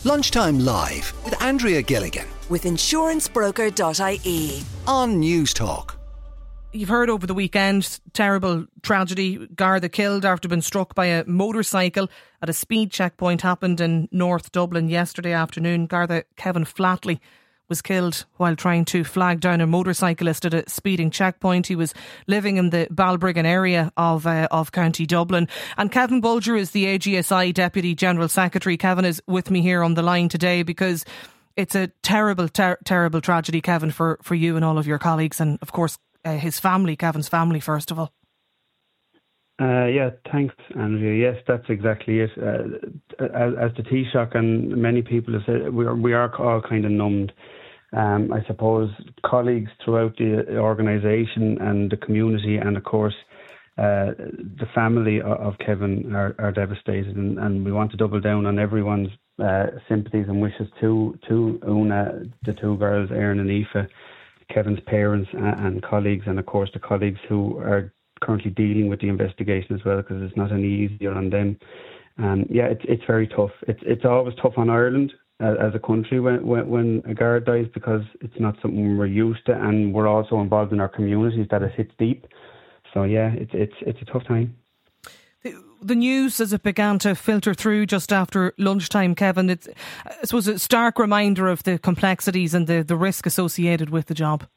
Lunchtime Live with Andrea Gilligan with insurancebroker.ie on News Talk. You've heard over the weekend, terrible tragedy. Garda killed after being struck by a motorcycle at a speed checkpoint happened in North Dublin yesterday afternoon. Garda Kevin Flatley was killed while trying to flag down a motorcyclist at a speeding checkpoint. He was living in the Balbriggan area of County Dublin. And Kevin Bulger is the AGSI Deputy General Secretary. Kevin is with me here on the line today because it's a terrible, terrible tragedy, Kevin, for you and all of your colleagues and, of course, his family, Kevin's family, first of all. Yeah, thanks, Andrea. Yes, that's exactly it. As the Taoiseach and many people have said, we are all kind of numbed. I suppose colleagues throughout the organisation and the community, and of course the family of Kevin are devastated, and we want to double down on everyone's sympathies and wishes to Una, the two girls, Erin and Aoife, Kevin's parents and colleagues, and of course the colleagues who are currently dealing with the investigation as well, because it's not any easier on them. Yeah, it's very tough. It's always tough on Ireland as a country when a guard dies, because it's not something we're used to, and we're also involved in our communities that it hits deep. So yeah, it's a tough time. The news as it began to filter through just after lunchtime, Kevin, I suppose a stark reminder of the complexities and the risk associated with the job.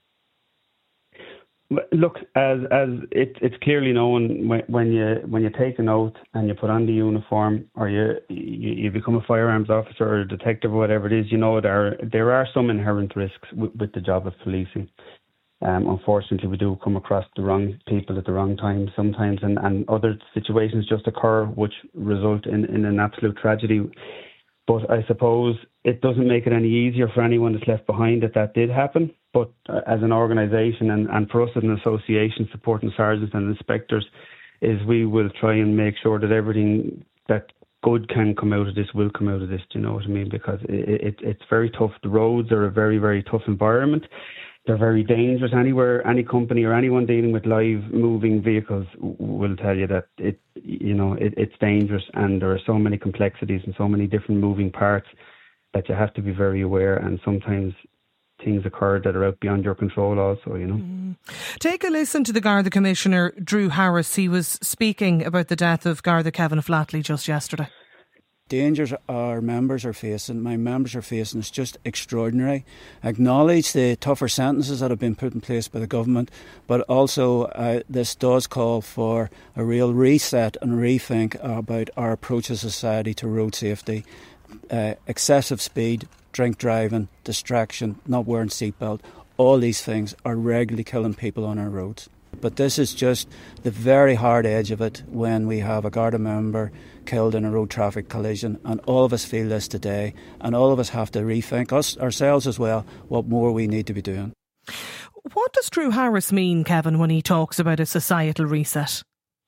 Look, as it's clearly known when you take an oath and you put on the uniform, or you become a firearms officer or a detective or whatever it is, you know there are some inherent risks with the job of policing. Unfortunately, we do come across the wrong people at the wrong time sometimes, and other situations just occur which result in an absolute tragedy. But I suppose it doesn't make it any easier for anyone that's left behind that did happen. But as an organisation and for us as an association supporting sergeants and inspectors, is we will try and make sure that everything that good can come out of this will come out of this. Do you know what I mean? Because it's very tough. The roads are a very, very tough environment. They're very dangerous. Anywhere, any company or anyone dealing with live moving vehicles will tell you that it's dangerous, and there are so many complexities and so many different moving parts that you have to be very aware, and sometimes things occur that are out beyond your control also, Take a listen to the Garda Commissioner, Drew Harris. He was speaking about the death of Garda Kevin Flatley just yesterday. Dangers our members are facing, my members are facing, is just extraordinary. Acknowledge the tougher sentences that have been put in place by the government, but also this does call for a real reset and rethink about our approach as society to road safety. Excessive speed, drink driving, distraction, not wearing seatbelt, all these things are regularly killing people on our roads. But this is just the very hard edge of it when we have a Garda member killed in a road traffic collision, and all of us feel this today, and all of us have to rethink, ourselves as well, what more we need to be doing. What does Drew Harris mean, Kevin, when he talks about a societal reset?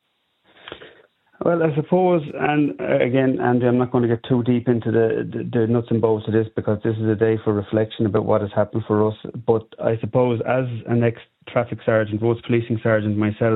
Well, I suppose, and again, Andy, I'm not going to get too deep into the nuts and bolts of this, because this is a day for reflection about what has happened for us. But I suppose, as an ex-traffic sergeant, roads policing sergeant myself,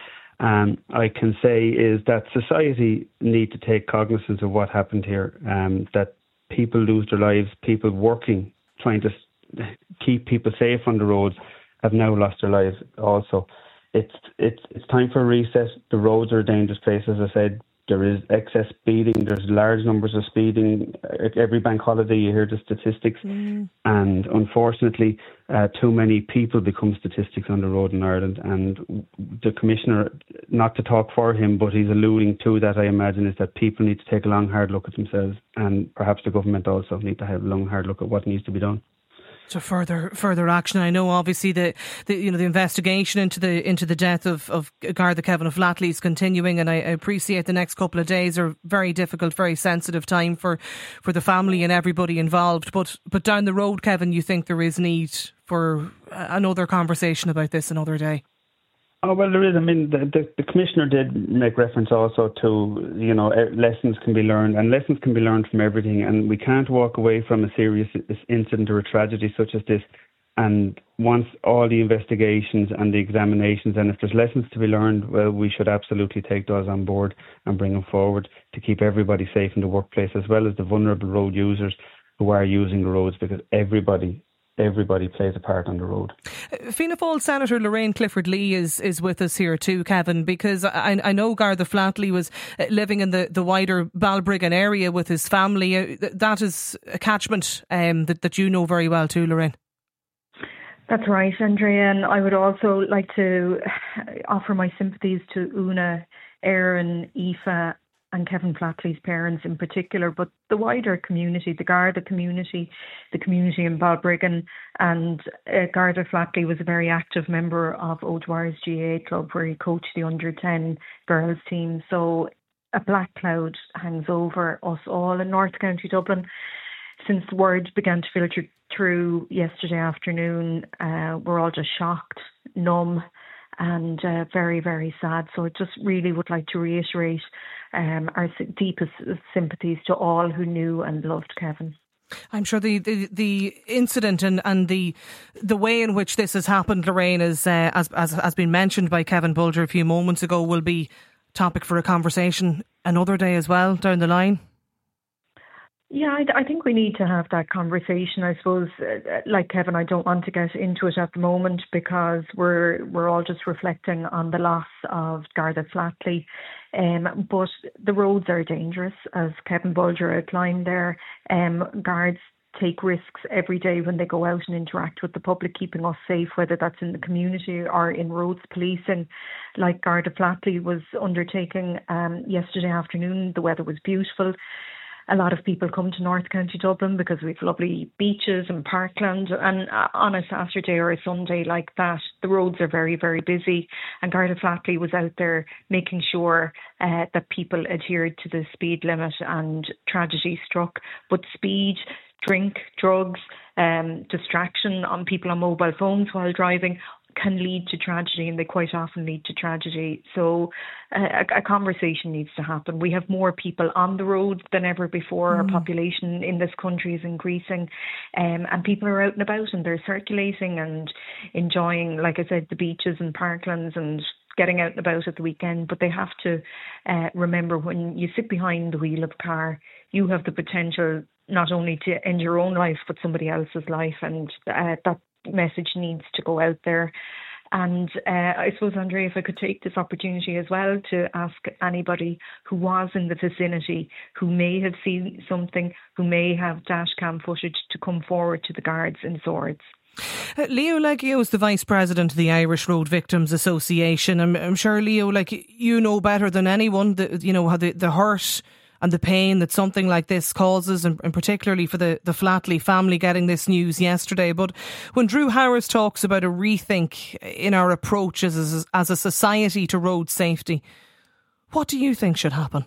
I can say is that society need to take cognizance of what happened here, that people lose their lives, people working, trying to keep people safe on the roads have now lost their lives also. It's time for a reset. The roads are a dangerous place, as I said. There is excess speeding. There's large numbers of speeding. Every bank holiday you hear the statistics. And unfortunately, too many people become statistics on the road in Ireland. And the Commissioner, not to talk for him, but he's alluding to that, I imagine, is that people need to take a long, hard look at themselves. And perhaps the government also need to have a long, hard look at what needs to be done. To further action. I know obviously the investigation into the death of Garda Kevin Flatley is continuing, and I appreciate the next couple of days are very difficult, very sensitive time for the family and everybody involved. But down the road, Kevin, you think there is need for another conversation about this another day? Oh, well, there is. I mean, the Commissioner did make reference also to, lessons can be learned, and lessons can be learned from everything, and we can't walk away from a serious incident or a tragedy such as this And once all the investigations and the examinations, and if there's lessons to be learned, well, we should absolutely take those on board and bring them forward to keep everybody safe in the workplace, as well as the vulnerable road users who are using the roads, because everybody plays a part on the road. Fianna Fáil Senator Lorraine Clifford Lee is with us here too, Kevin, because I know Garda Flatley was living in the wider Balbriggan area with his family. That is a catchment that you know very well too, Lorraine. That's right, Andrea, and I would also like to offer my sympathies to Una, Erin, Aoife and Kevin Flatley's parents in particular, but the wider community, the Garda community, the community in Balbriggan, and Garda Flatley was a very active member of O'Dwyer's GAA club where he coached the under-10 girls team. So a black cloud hangs over us all in North County Dublin. Since the word began to filter through yesterday afternoon, we're all just shocked, numb, and very, very sad. So I just really would like to reiterate our deepest sympathies to all who knew and loved Kevin. I'm sure the incident and the way in which this has happened, Lorraine, is as has been mentioned by Kevin Bolger a few moments ago, will be topic for a conversation another day as well down the line. Yeah, I think we need to have that conversation. I suppose, like Kevin, I don't want to get into it at the moment because we're all just reflecting on the loss of Garda Flatley. But the roads are dangerous, as Kevin Bolger outlined there. Guards take risks every day when they go out and interact with the public, keeping us safe, whether that's in the community or in roads policing, like Garda Flatley was undertaking yesterday afternoon. The weather was beautiful. A lot of people come to North County Dublin because we have lovely beaches and parkland, and on a Saturday or a Sunday like that, the roads are very, very busy, and Garda Flatley was out there making sure that people adhered to the speed limit, and tragedy struck. But speed, drink, drugs, distraction on people on mobile phones while driving can lead to tragedy, and they quite often lead to tragedy. So a conversation needs to happen. We have more people on the road than ever before. Our population in this country is increasing, and people are out and about and they're circulating and enjoying, like I said, the beaches and parklands and getting out and about at the weekend. But they have to remember, when you sit behind the wheel of a car, you have the potential not only to end your own life but somebody else's life, and that message needs to go out there. And I suppose, Andrea, if I could take this opportunity as well to ask anybody who was in the vicinity, who may have seen something, who may have dash cam footage, to come forward to the guards in Swords. Leo Leggio is the Vice President of the Irish Road Victims Association. I'm sure, Leo, like, you know better than anyone, how the hurt and the pain that something like this causes, and particularly for the Flatley family getting this news yesterday. But when Drew Harris talks about a rethink in our approach as a society to road safety, what do you think should happen?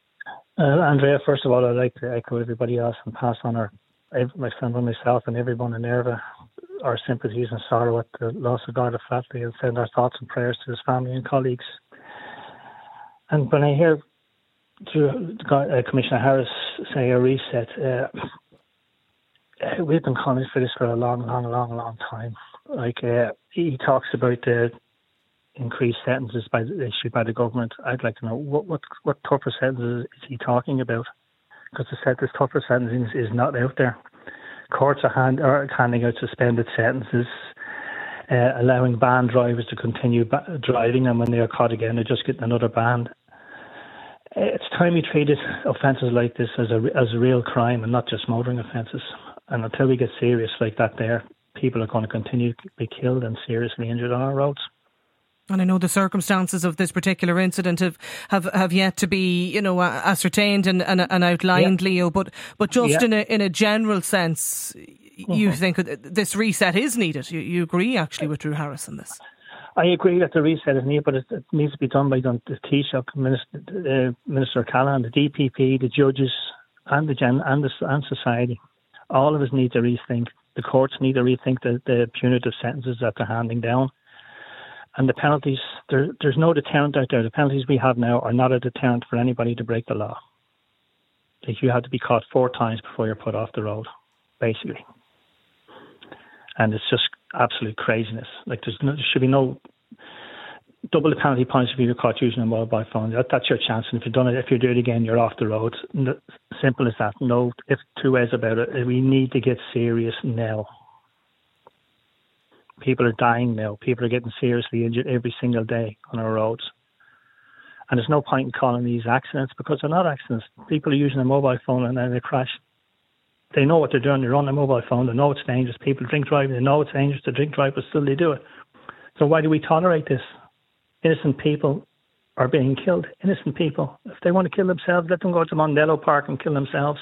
Andrea, first of all, I'd like to echo everybody else and pass on my friend and myself and everyone in Nerva our sympathies and sorrow at the loss of Garda Flatley, and send our thoughts and prayers to his family and colleagues. And when I hear Commissioner Harris say a reset, we've been calling for this for a long time. He talks about the increased sentences issued by the government. I'd like to know what tougher sentences is he talking about? Because this tougher sentencing is not out there. Courts are handing out suspended sentences, allowing banned drivers to continue driving, and when they are caught again, they're just getting another ban. It's time we treated offences like this as a real crime and not just motoring offences. And until we get serious like that there, people are going to continue to be killed and seriously injured on our roads. And I know the circumstances of this particular incident have yet to be, ascertained and outlined, yeah. Leo. But just in a general sense, you think this reset is needed. You agree actually with Drew Harris on this? I agree that the reset is needed, but it needs to be done by the Taoiseach, Minister Callahan, the DPP, the judges, and and society. All of us need to rethink. The courts need to rethink the punitive sentences that they're handing down. And the penalties, there's no deterrent out there. The penalties we have now are not a deterrent for anybody to break the law. Like, you have to be caught 4 times before you're put off the road, basically. And it's just absolute craziness. Like there should be no double the penalty points if you're caught using a mobile phone. That's your chance, and if you do it again, you're off the road. Simple as that. No, if two ways about it. We need to get serious now. People are dying now. People are getting seriously injured every single day on our roads. And there's no point in calling these accidents because they're not accidents. People are using a mobile phone and then they crash. They know what they're doing. They're on a mobile phone. They know it's dangerous. People drink driving. They know it's dangerous to drink drive, but still they do it. So why do we tolerate this? Innocent people are being killed. Innocent people. If they want to kill themselves, let them go to Mondello Park and kill themselves.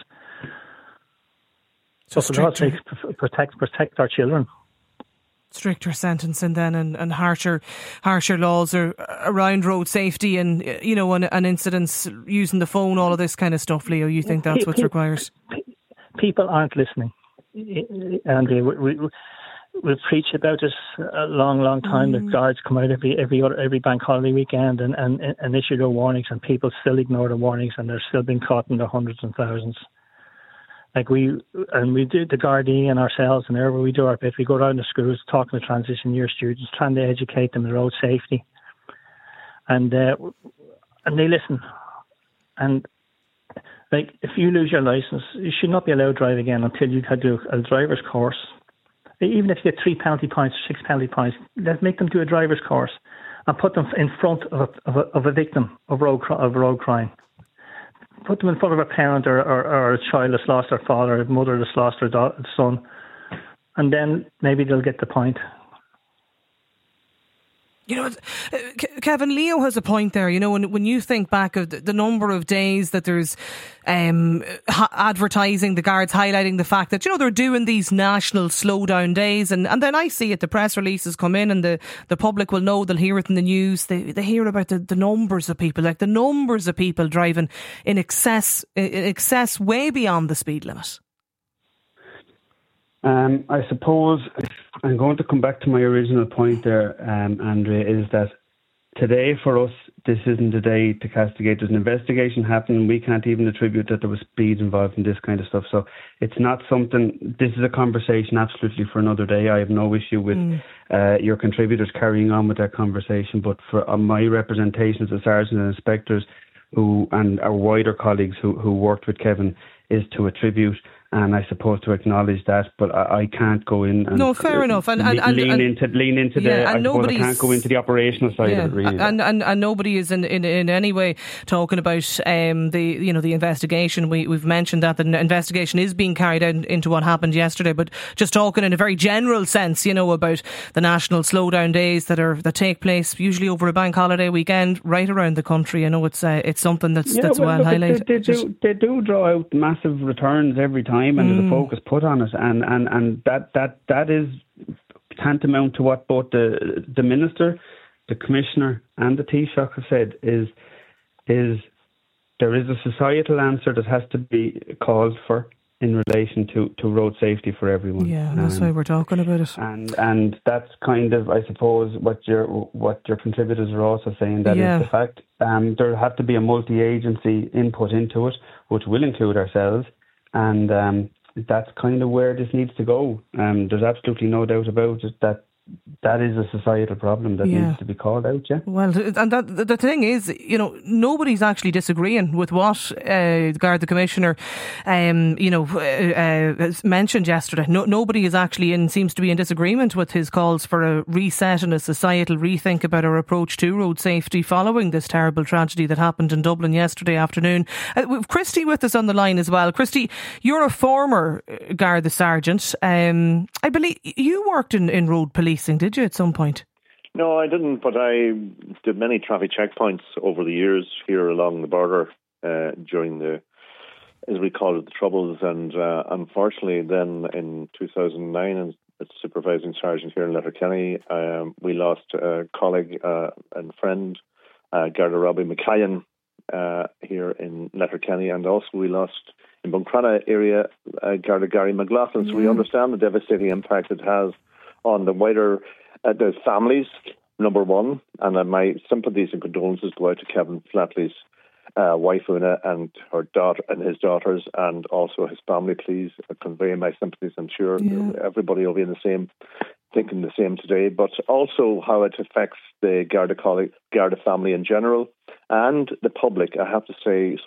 So for God's sake, protect our children. Stricter sentencing then and harsher laws around road safety and, and incidents using the phone, all of this kind of stuff, Leo. You think that's what's required? People aren't listening. And we preach about this a long time. The guards come out every bank holiday weekend and issue their warnings, and people still ignore the warnings, and they're still being caught in the hundreds and thousands. Like we do the Gardaí and ourselves, and wherever we do our bit, we go around the schools talking to transition year students, trying to educate them on road safety, and they listen. And like, if you lose your license, you should not be allowed to drive again until you had to do a driver's course. Even if you get 3 penalty points, 6 penalty points, let's make them do a driver's course and put them in front of a victim of road crime. Put them in front of a parent or a child that's lost their father, or a mother that's lost their son, and then maybe they'll get the point. Kevin, Leo has a point there. When you think back of the number of days that there's advertising, the guards highlighting the fact that, they're doing these national slowdown days, and then I see it, the press releases come in and the public will know, they'll hear it in the news, they hear about the numbers of people, like the numbers of people driving in excess way beyond the speed limit. I suppose I'm going to come back to my original point there, Andrea, is that today for us, this isn't a day to castigate. There's an investigation happening. We can't even attribute that there was speed involved in this kind of stuff. So it's not something, this is a conversation absolutely for another day. I have no issue with your contributors carrying on with that conversation. But for my representations as sergeants and inspectors and our wider colleagues who worked with Kevin is to attribute and I suppose to acknowledge that, but I can't go in and fair enough. And lean into the. I suppose I can't go into the operational side of it really. And nobody is in any way talking about the investigation. We've mentioned that the investigation is being carried out into what happened yesterday, but just talking in a very general sense, about the national slowdown days that take place usually over a bank holiday weekend right around the country. It's something that's well highlighted. They do draw out massive returns every time. And there's a focus put on it, and that is tantamount to what both the minister, the commissioner, and the Taoiseach have said is there is a societal answer that has to be called for in relation to road safety for everyone. Yeah, that's why we're talking about it. And that's kind of, I suppose, what your contributors are also saying. That is the fact. There have to be a multi-agency input into it, which will include ourselves. And that's kind of where this needs to go. There's absolutely no doubt about it that is a societal problem that needs to be called out, Well, and the thing is, nobody's actually disagreeing with what the Commissioner, mentioned yesterday. Nobody is actually seems to be in disagreement with his calls for a reset and a societal rethink about our approach to road safety following this terrible tragedy that happened in Dublin yesterday afternoon. We've Christy with us on the line as well. Christy, you're a former Garda sergeant. I believe you worked in road policing, did you, at some point? No, I didn't, but I did many traffic checkpoints over the years here along the border during the, as we call it, the Troubles. And unfortunately, then in 2009, as supervising sergeant here in Letterkenny, we lost a colleague and friend, Garda Robbie McCallan, here in Letterkenny, and also we lost in Buncrana area Garda Gary McLaughlin. So we understand the devastating impact it has on the wider the families, number one, and my sympathies and condolences go out to Kevin Flatley's wife Una and her daughter and his daughters, and also his family. Please convey my sympathies. I'm sure everybody will be thinking the same today. But also how it affects the Garda family in general and the public. I have to say,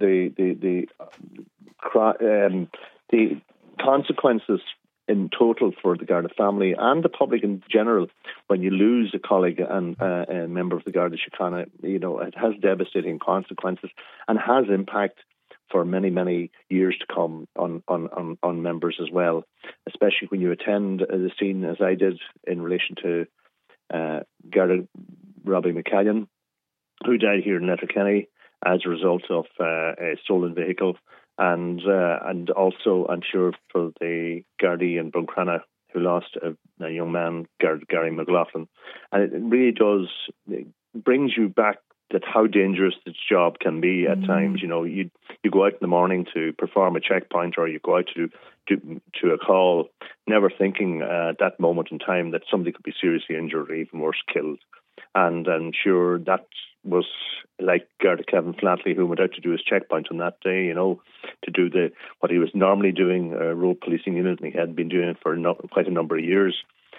the consequences in total for the Garda family and the public in general, when you lose a colleague and a member of the Garda Síochána, it has devastating consequences and has impact for many, many years to come on members as well, especially when you attend the scene, as I did, in relation to Garda Robbie McCallion, who died here in Letterkenny as a result of a stolen vehicle. And also, I'm sure, for the Gardaí in Buncrana, who lost a young man, Gary McLaughlin. And it really brings you back that how dangerous this job can be at times. You go out in the morning to perform a checkpoint, or you go out to a call, never thinking at that moment in time that somebody could be seriously injured or even worse, killed. And I'm sure that was like Garda Kevin Flatley, who went out to do his checkpoint on that day, to do what he was normally doing, road policing unit, and he had been doing it for quite a number of years.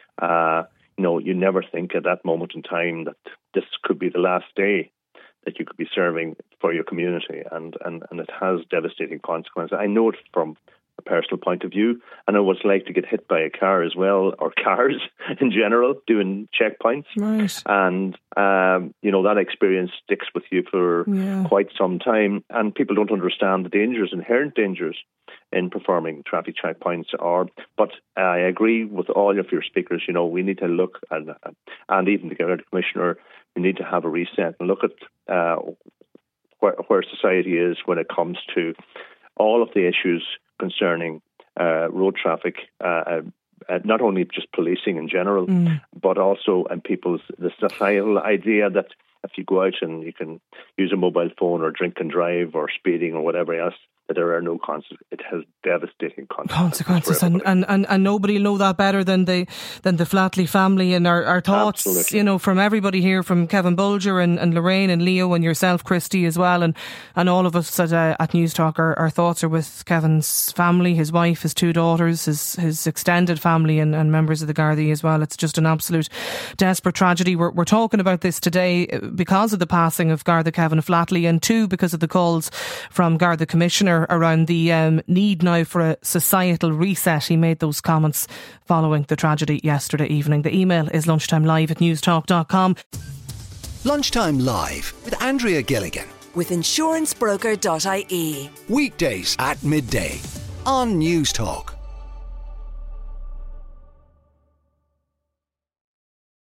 You never think at that moment in time that this could be the last day that you could be serving for your community, and it has devastating consequences. I know it from a personal point of view. I know what it's like to get hit by a car as well, or cars in general, doing checkpoints. Right. And, that experience sticks with you for quite some time. And people don't understand the inherent dangers in performing traffic checkpoints. But I agree with all of your speakers. We need to look at, and even the Garda Commissioner, we need to have a reset and look at where society is when it comes to all of the issues concerning road traffic, not only just policing in general, but also the societal idea that if you go out and you can use a mobile phone or drink and drive or speeding or whatever else, that there are no consequences. It has devastating consequences. And nobody will know that better than the Flatley family. And our thoughts, absolutely, from everybody here, from Kevin Bulger and Lorraine and Leo and yourself, Christy, as well, and all of us at News Talk, our thoughts are with Kevin's family, his wife, his two daughters, his extended family, and members of the Gardaí as well. It's just an absolute desperate tragedy. We're talking about this today because of the passing of Garda Kevin Flatley, and two, because of the calls from Garda Commissioner around the need now for a societal reset. He made those comments following the tragedy yesterday evening. The email is lunchtimelive@newstalk.com. Lunchtime Live with Andrea Gilligan. With insurancebroker.ie. Weekdays at midday on News Talk.